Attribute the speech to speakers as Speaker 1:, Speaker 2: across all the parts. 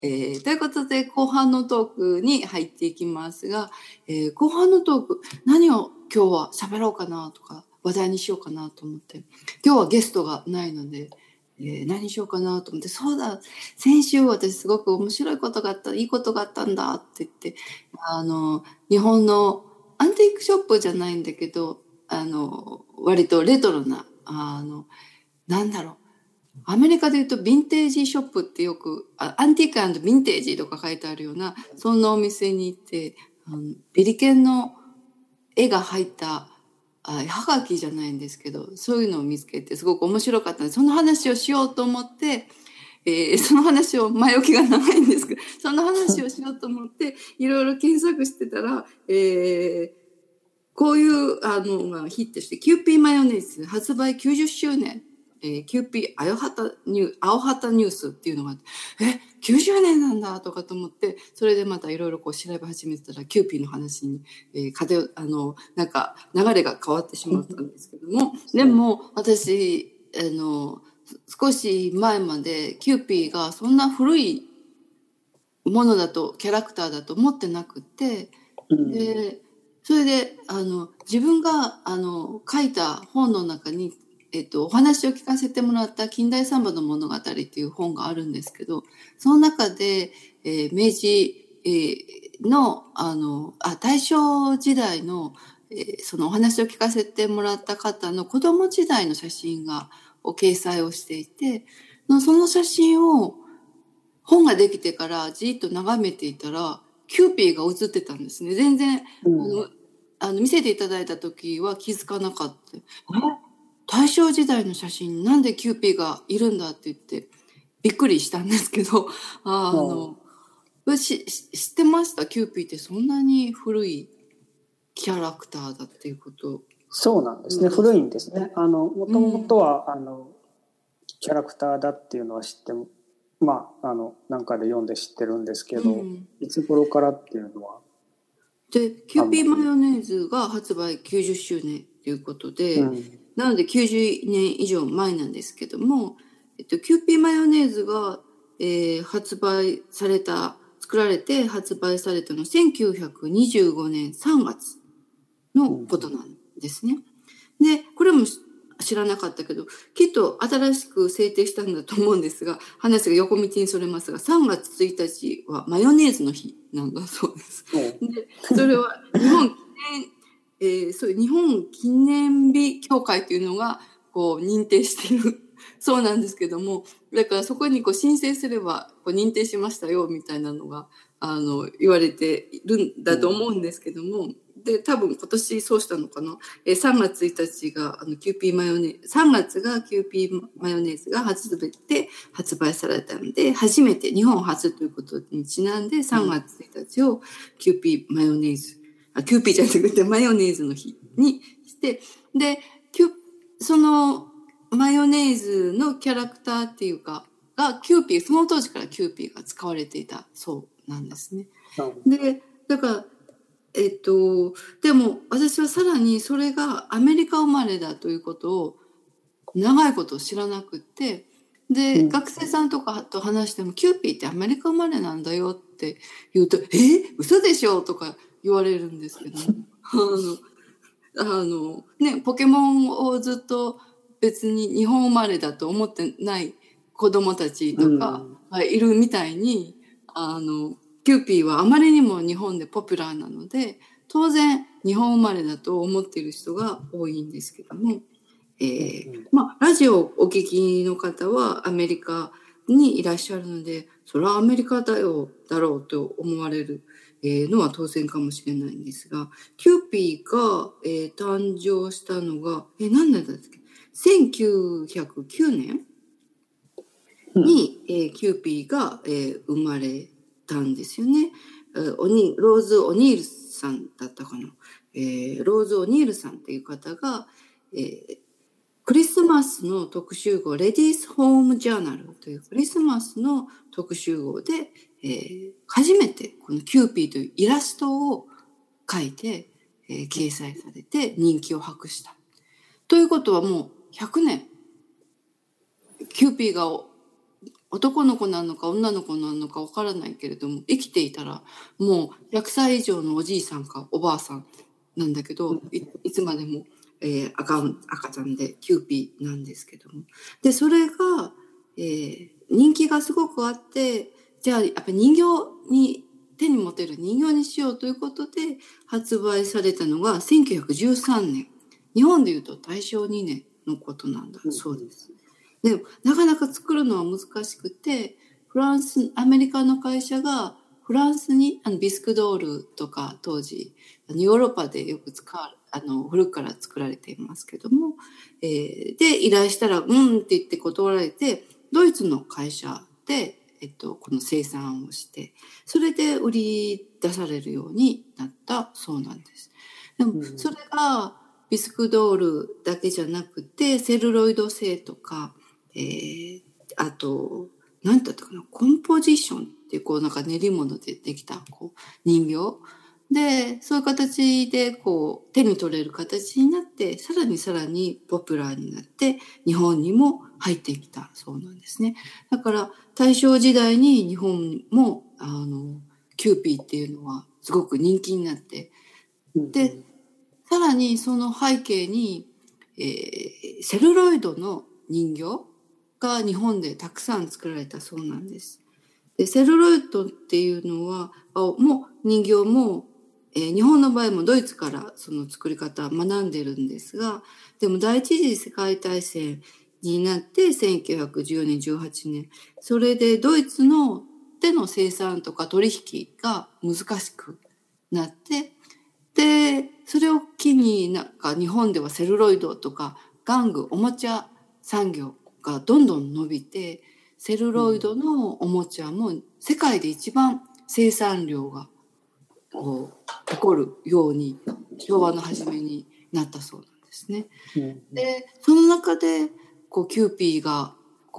Speaker 1: ということで、後半のトークに入っていきますが、後半のトーク、何を今日は喋ろうかなとか、話題にしようかなと思って、今日はゲストがないので、何しようかなと思って、そうだ、先週私すごく面白いことがあった、いいことがあったんだって言って、日本のアンティークショップじゃないんだけど、割とレトロな、なんだろう、アメリカで言うとヴィンテージショップってよく、アンティーク&ヴィンテージとか書いてあるような、そんなお店に行って、ビリケンの絵が入ったはがきじゃないんですけど、そういうのを見つけてすごく面白かったので、その話をしようと思って、その話を前置きが長いんですけど、その話をしようと思って、いろいろ検索してたら、こういうのがヒットして、キューピーマヨネーズ発売90周年。キューピー青旗ニュースっていうのがあって、90年なんだとかと思って、それでまたいろいろこう調べ始めてたら、キューピーの話に、なんか流れが変わってしまったんですけども、でも私、少し前までキューピーがそんな古いものだと、キャラクターだと思ってなくて、で、それで、自分が、書いた本の中に、お話を聞かせてもらった近代サンバの物語っていう本があるんですけど、その中で、明治、の、大正時代の、そのお話を聞かせてもらった方の子供時代の写真を掲載をしていて、その写真を本ができてからじっと眺めていたら、キューピーが写ってたんですね。全然、見せていただいた時は気づかなかった。大正時代の写真なんでキューピーがいるんだって言ってびっくりしたんですけど、知ってました？キューピーってそんなに古いキャラクターだっていうこと。
Speaker 2: そうなんですね。古いんですね。もともとは、キャラクターだっていうのは知っても、なんかで読んで知ってるんですけど、いつ頃からっていうのは。
Speaker 1: で、キューピーマヨネーズが発売90周年ということで、なので90年以上前なんですけども、キューピーマヨネーズが、作られて発売されたの1925年3月のことなんですね。で、これも知らなかったけど、きっと新しく制定したんだと思うんですが、話が横道にそれますが、3月1日はマヨネーズの日なんだそうです。で、それは日本記念日協会というのがこう認定しているそうなんですけども、だからそこにこう申請すればこう認定しましたよみたいなのが言われているんだと思うんですけども、で多分今年そうしたのかな。3月1日がキューピーマヨネーズ、3月がキューピーマヨネーズが発売されたので、初めて日本初ということにちなんで3月1日をキューピーマヨネーズ、キューピーじゃなくてマヨネーズの日にして、で、そのマヨネーズのキャラクターっていうか、キューピー、その当時からキューピーが使われていたそうなんですね。で、だから、でも私はさらにそれがアメリカ生まれだということを長いことを知らなくって、で、学生さんとかと話しても、キューピーってアメリカ生まれなんだよって言うと、嘘でしょとか言われるんですけど、ポケモンをずっと別に日本生まれだと思ってない子供たちとかがいるみたいに、キューピーはあまりにも日本でポピュラーなので、当然日本生まれだと思っている人が多いんですけども、ラジオをお聞きの方はアメリカにいらっしゃるので、それはアメリカだろうと思われるのは当然かもしれないんですが、キューピーが、誕生したのが、何年だったっけ ?1909 年に、キューピーが、生まれたんですよね。ローズ・オニールさんだったかな。ローズ・オニールさんっていう方が、クリスマスの特集号、レディース・ホーム・ジャーナルというクリスマスの特集号で、初めてこのキューピーというイラストを描いて、掲載されて人気を博した。ということはもう100年、キューピーが男の子なのか女の子なのかわからないけれども、生きていたらもう100歳以上のおじいさんかおばあさんなんだけど、いつまでも、赤ちゃんでキューピーなんですけども。で、それが、人気がすごくあって、じゃあやっぱり手に持てる人形にしようということで発売されたのが1913年。日本でいうと大正2年のことなんだそうです。でもなかなか作るのは難しくて、アメリカの会社がフランスにビスクドールとか当時ヨーロッパでよく古くから作られていますけども、で依頼したらうんって言って断られて、ドイツの会社で、この生産をして、それで売り出されるようになったそうなんです。でもそれがビスクドールだけじゃなくて、セルロイド製とか、あと何だったかな、コンポジションっていうなんか練り物でできた人形で、そういう形で手に取れる形になって、さらにポピュラーになって日本にも入ってきたそうなんですね。だから大正時代に日本もキューピーっていうのはすごく人気になって、でさらにその背景に、セルロイドの人形が日本でたくさん作られたそうなんです。でセルロイドっていうのはもう人形も、日本の場合もドイツからその作り方学んでるんですが、でも第一次世界大戦になって1914年18年、それでドイツの手の生産とか取引が難しくなって、でそれを機になんか日本ではセルロイドとか玩具おもちゃ産業がどんどん伸びて、セルロイドのおもちゃも世界で一番生産量が誇るように昭和の初めになったそうなんですね。でその中でキューピーが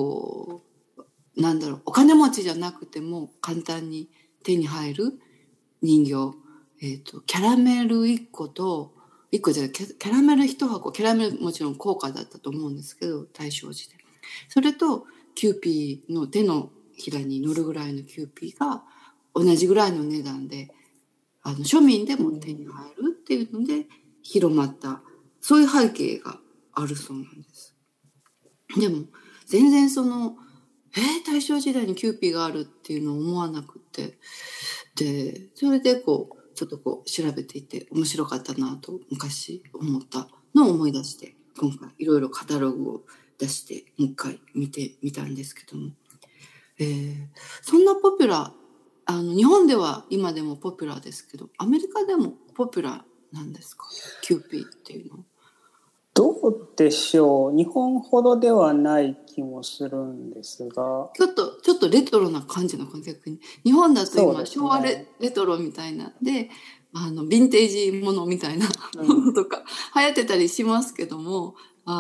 Speaker 1: お金持ちじゃなくても簡単に手に入る人形、キャラメル1個とキャラメル1箱、キャラメルもちろん高価だったと思うんですけど、大正時代それとキューピーの手のひらに乗るぐらいのキューピーが同じぐらいの値段で庶民でも手に入るっていうので広まった、そういう背景があるそうなんです。でも全然大正時代にキューピーがあるっていうのを思わなくて、でそれでちょっと調べていて面白かったなと昔思ったのを思い出して、今回いろいろカタログを出してもう一回見てみたんですけども、そんなポピュラー、日本では今でもポピュラーですけど、アメリカでもポピュラーなんですか、キューピーっていうのは。
Speaker 2: どうでしょう。日本ほどではない気もするんですが、
Speaker 1: ちょっとレトロな感じの感覚に、日本だと今、昭和レトロみたいなでヴィンテージものみたいなものとか流行ってたりしますけども、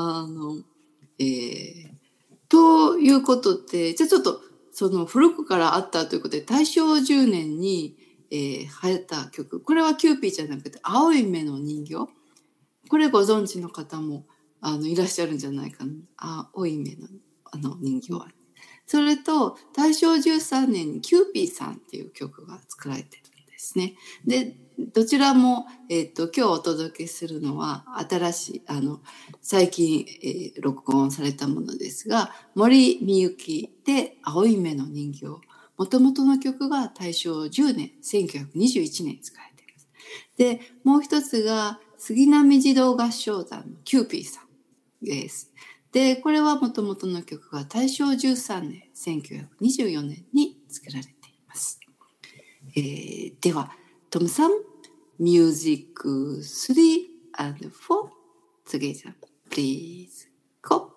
Speaker 1: ということで、じゃあちょっと古くからあったということで、大正10年に、流行った曲、これはキューピーじゃなくて青い目の人形、これご存知の方もいらっしゃるんじゃないかな。青い目の人形は。それと大正13年にキューピーさんっていう曲が作られてるんですね。でどちらも、今日お届けするのは新しい最近、録音されたものですが、森美幸で青い目の人形。もともとの曲が大正10年1921年に作られています。でもう一つが杉並児童合唱団のキューピーさんです。でこれはもともとの曲が大正13年1924年に作られています。ではトムさん、ミュージック3 and 4 together please go。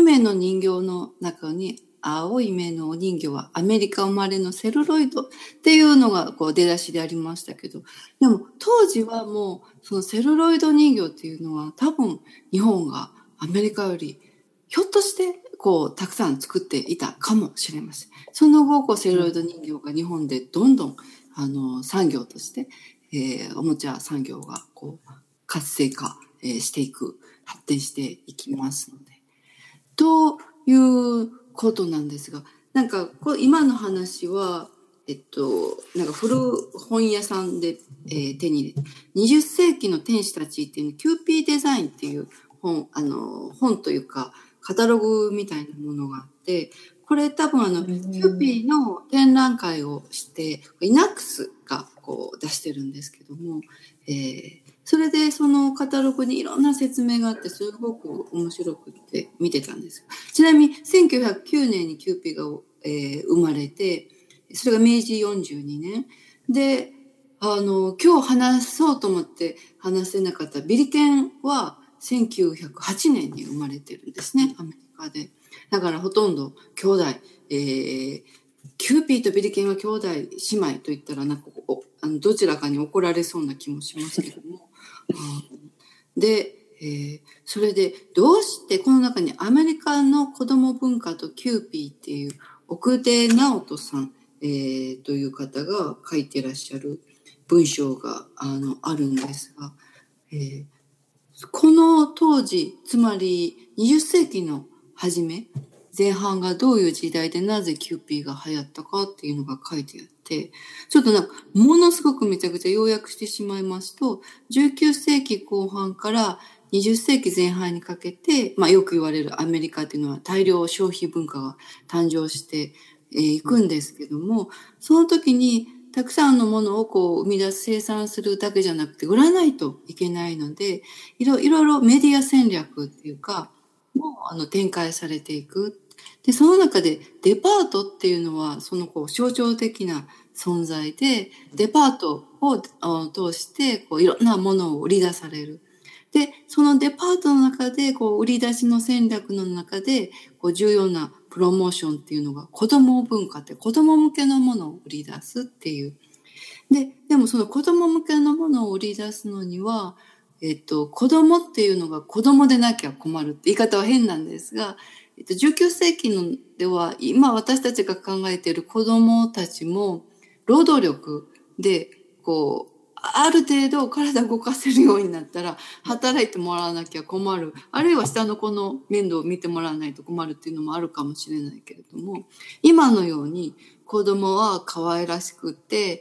Speaker 1: 目の人形の中に、青い目のお人形はアメリカ生まれのセルロイドっていうのがこう出だしでありましたけど、でも当時はもうそのセルロイド人形っていうのは多分日本がアメリカよりひょっとしてこうたくさん作っていたかもしれません。その後こうセルロイド人形が日本でどんどん産業として、おもちゃ産業がこう活性化、していく、発展していきますので。ということなんですが、なんか今の話は、なんか古本屋さんで、手に入れて、20世紀の天使たちっていうキューピーデザインっていう本というか、カタログみたいなものがあって、これ多分キューピーの展覧会をして、イナックスがこう出してるんですけども、それでそのカタログにいろんな説明があってすごく面白くって見てたんです。ちなみに1909年にキューピーが、生まれて、それが明治42年。で、今日話そうと思って話せなかったビリケンは1908年に生まれてるんですね、アメリカで。だからほとんど兄弟、キューピーとビリケンは兄弟姉妹と言ったらなんかどちらかに怒られそうな気もしますけども。で、それでどうしてこの中にアメリカの子供文化とキューピーっていう奥出直人さん、という方が書いてらっしゃる文章があるんですが、この当時、つまり20世紀の初め、前半がどういう時代でなぜキューピーが流行ったかっていうのが書いてあって、ちょっとなんかものすごくめちゃくちゃ要約してしまいますと、19世紀後半から20世紀前半にかけて、まあよく言われるアメリカっていうのは大量消費文化が誕生していくんですけども、その時にたくさんのものをこう生み出す生産するだけじゃなくて売らないといけないので、いろいろメディア戦略っていうか、もう展開されていく。で、その中でデパートっていうのはそのこう象徴的な存在で、デパートを通してこういろんなものを売り出される。で、そのデパートの中でこう売り出しの戦略の中でこう重要なプロモーションっていうのが子供文化って子供向けのものを売り出すっていう。でもその子供向けのものを売り出すのには、子供っていうのが子供でなきゃ困るって言い方は変なんですが、19世紀のでは今私たちが考えている子供たちも労働力でこうある程度体動かせるようになったら働いてもらわなきゃ困る、あるいは下の子の面倒を見てもらわないと困るっていうのもあるかもしれないけれども、今のように子供は可愛らしくて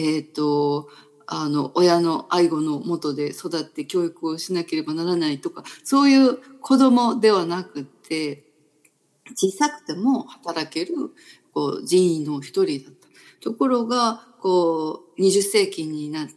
Speaker 1: 親の愛護の下で育って教育をしなければならないとか、そういう子供ではなくて、小さくても働けるこう人員の一人だった。ところが、こう、20世紀になって、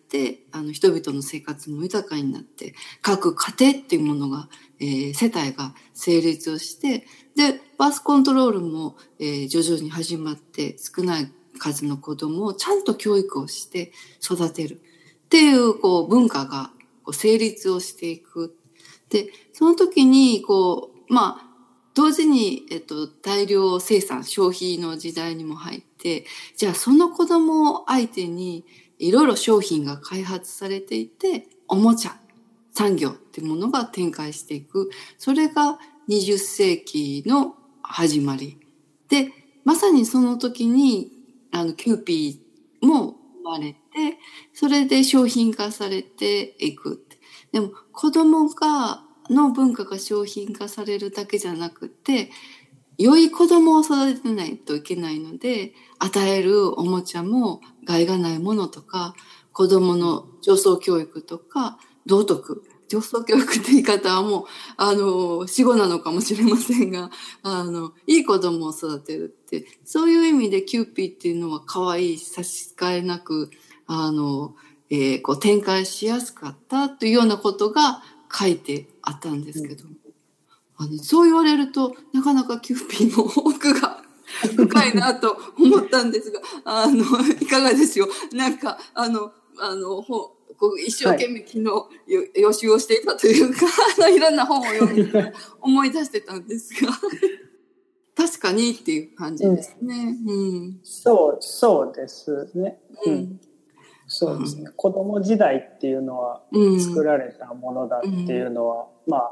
Speaker 1: 人々の生活も豊かになって、各家庭っていうものが、世帯が成立をして、で、バースコントロールも、徐々に始まって、少ない数の子供をちゃんと教育をして育てるっていう、こう、文化がこう成立をしていく。で、その時に、こう、まあ、同時に、大量生産、消費の時代にも入って、じゃあその子供を相手にいろいろ商品が開発されていて、おもちゃ産業っていうものが展開していく。それが20世紀の始まり。で、まさにその時に、キューピーも生まれて、それで商品化されていく。でも子供の文化が商品化されるだけじゃなくて、良い子供を育てないといけないので、与えるおもちゃも害がないものとか、子供の上層教育とか、道徳。上層教育って言い方はもう、死語なのかもしれませんが、いい子供を育てるって、そういう意味でキューピーっていうのは可愛い、差し支えなく、こう展開しやすかったというようなことが書いてあったんですけど、そう言われるとなかなかキューピーの奥が深いなと思ったんですが、いかがでしょう。なんかこう一生懸命昨日予習をしていたというか、いろんな本を読んで思い出してたんですが確かにっていう感じですね。
Speaker 2: そうですね。そうですね。子供時代っていうのは作られたものだっていうのは、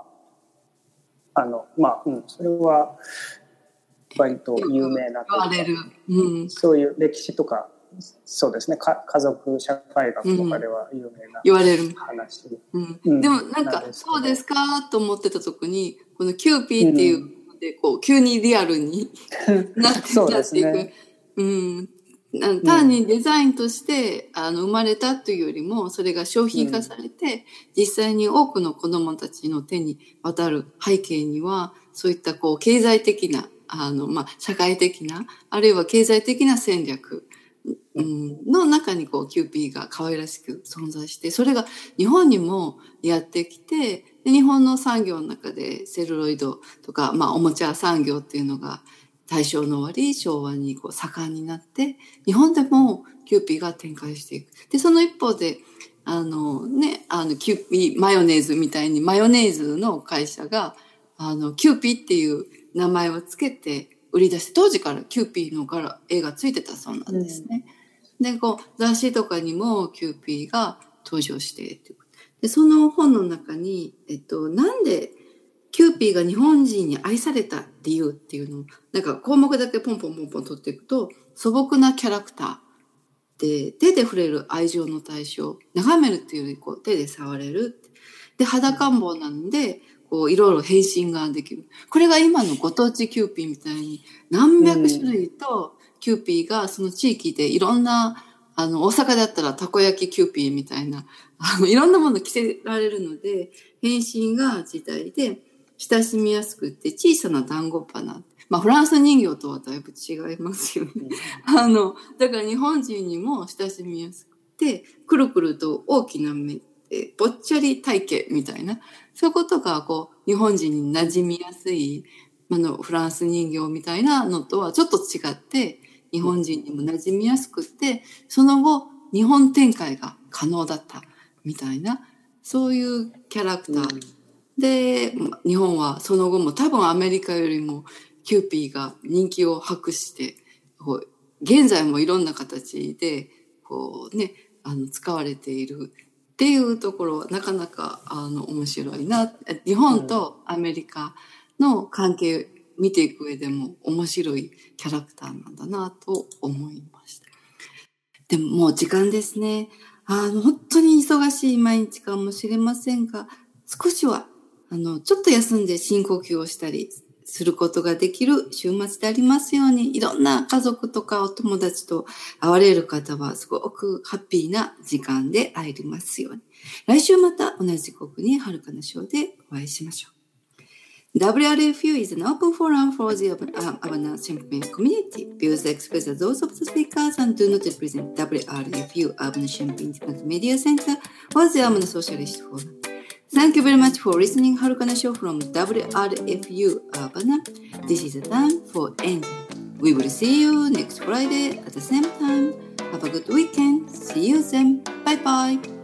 Speaker 2: それは割と有名なというか、そういう歴史とか、そうですね、家族社会学とかでは有名な
Speaker 1: 言われる
Speaker 2: 話。
Speaker 1: でもなんかそうですかと思ってた時に、このキューピーっていうのでこう急にリアルになっていく。単にデザインとして生まれたというよりも、それが商品化されて、実際に多くの子どもたちの手に渡る背景には、そういったこう経済的な社会的な、あるいは経済的な戦略の中にこうキューピーが可愛らしく存在して、それが日本にもやってきて、で日本の産業の中でセルロイドとか、おもちゃ産業っていうのが大正の終わり、昭和にこう盛んになって、日本でもキューピーが展開していく。で、その一方で、キューピーマヨネーズみたいにマヨネーズの会社が、キューピーっていう名前をつけて売り出して、当時からキューピーの絵がついてたそうなんですね。で、こう、雑誌とかにもキューピーが登場して、で、その本の中に、なんでキューピーが日本人に愛された理由っていうのを、なんか項目だけポンポン取っていくと、素朴なキャラクターで、手で触れる愛情の対象、眺めるっていうよりこう手で触れる。で、裸ん坊なので、こういろいろ変身ができる。これが今のご当地キューピーみたいに何百種類とキューピーがその地域でいろんな、大阪だったらたこ焼きキューピーみたいな、いろんなもの着せられるので、変身が時代で親しみやすくって小さな団子花。フランス人形とはだいぶ違いますよね。だから日本人にも親しみやすくて、くるくると大きな目で、ぽっちゃり体型みたいな、そういうことがこう、日本人に馴染みやすい、フランス人形みたいなのとはちょっと違って、日本人にも馴染みやすくて、その後、日本展開が可能だったみたいな、そういうキャラクター。で、日本はその後も多分アメリカよりもキューピーが人気を博して、現在もいろんな形で、使われているっていうところはなかなか面白いな。日本とアメリカの関係見ていく上でも面白いキャラクターなんだなと思いました。でももう時間ですね。本当に忙しい毎日かもしれませんが、少しはちょっと休んで深呼吸をしたりすることができる週末でありますように、いろんな家族とかお友達と会われる方はすごくハッピーな時間で会えますように。来週また同じ時刻にはるかなショーでお会いしましょう。WRFU is an open forum for the Abana Champaign community. Views expressed are those of the speakers and do not represent WRFU Abana Champaign Media Center or the Abana Socialist Forum. Thank you very much for listening Harukana Show from WRFU Abana. This is the time for ending. We will see you next Friday at the same time. Have a good weekend. See you then. Bye bye.